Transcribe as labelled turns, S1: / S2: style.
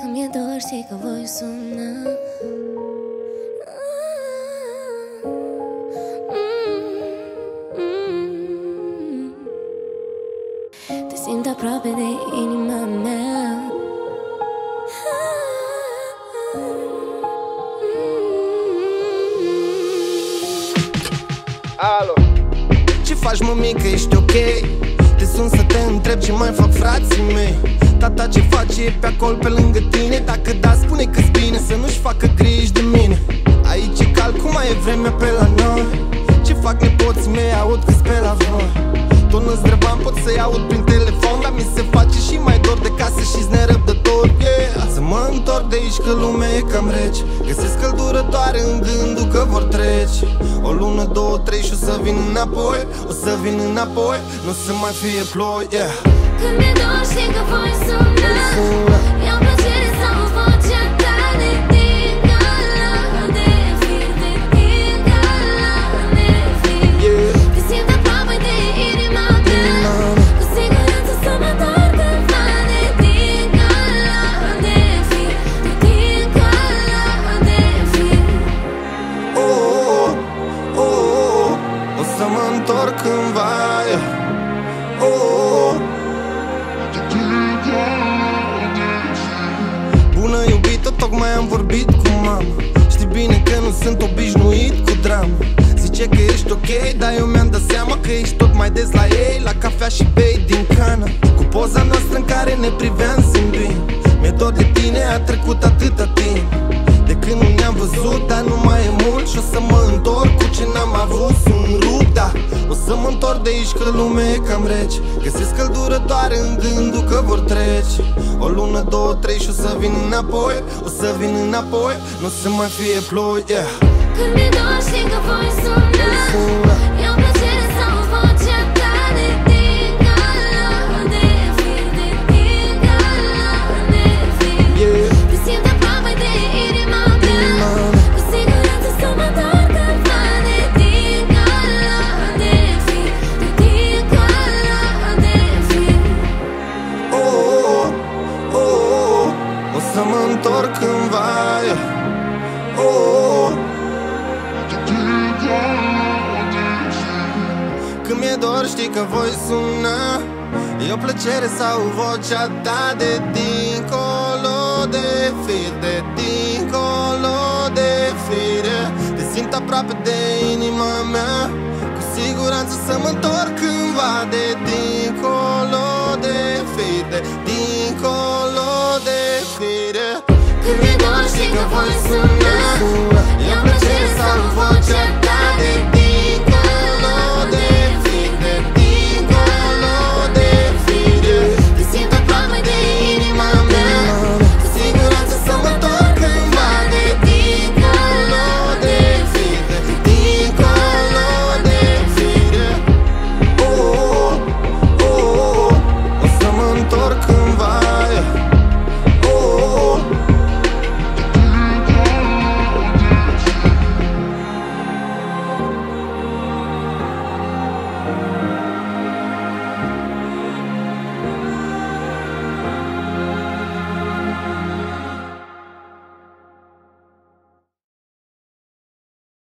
S1: Când mi-e dor știi că voi suna. Te simt aproape de inima mea.
S2: Alo, ce faci, mămică, ești ok? Te sun să te întreb ce mai fac frații mei. Tata ce face e pe acolo pe lângă tine. Dacă da, spune că-s bine, să nu-și facă griji de mine. Aici e cald, cum mai e vremea pe la noi. Ce fac nepoții mei, aud că-s pe la voi. Tot nu-ți dreban, pot să-i aud prin telefon, dar mi se face și mai dor de casă și-s nerăbdător, yeah. Să mă întorc de aici că lumea e cam rece. Găsesc căldură doar în gândul că vor trece o lună, două, trei și o să vin înapoi. O să vin înapoi, nu să mai fie ploi, yeah.
S1: Când mi-e dor știi că voi suna. E-o plăcere să aud vocea ta de dincolo de fir, de dincolo de fir, yeah. Te simt aproape de inima mea. Cu siguranță să mă întorc cândva de dincolo de fir, de dincolo de fir.
S2: Oh, oh, oh, o să mă întorc cândva, yeah. Oh, bună iubită, tocmai am vorbit cu mama. Știi bine că nu sunt obișnuit cu drama. Zice că ești ok, dar eu mi-am dat seama că ești tot mai des la ei, la cafea și bei din cană. Cu poza noastră în care ne priveam zâmbind. Mi-e dor de tine, a trecut atâta timp de când nu ne-am văzut, dar nu mai e mult. Și o să mă întorc cu ce n-am avut, sunt rupt, da. O să mă întorc de aici că lumea e cam rece. Găsesc căldură doar în gândul că vor trece o lună, două, trei și o să vin înapoi. O să vin înapoi, nu să mai fie ploi, yeah.
S1: Când mi-e dor știi că voi suna. E-o plăcere să aud vocea ta de dincolo de fir, de dincolo de fir,
S2: yeah.
S1: Te simt aproape de inima mea. Cu siguranță să mă întorc cândva de dincolo de fir, de dincolo de fir.
S2: Oh, oh, oh, o să mă întorc cândva, yeah. Oh, când mi-e dor știi că voi suna. E o plăcere să aud vocea ta de dincolo de fir, de dincolo de fir, yeah. Te simt aproape de inima mea. Cu siguranță să mă întorc cândva de dincolo de fir, de dincolo de fir, yeah.
S1: Când mi-e dor știi că voi suna.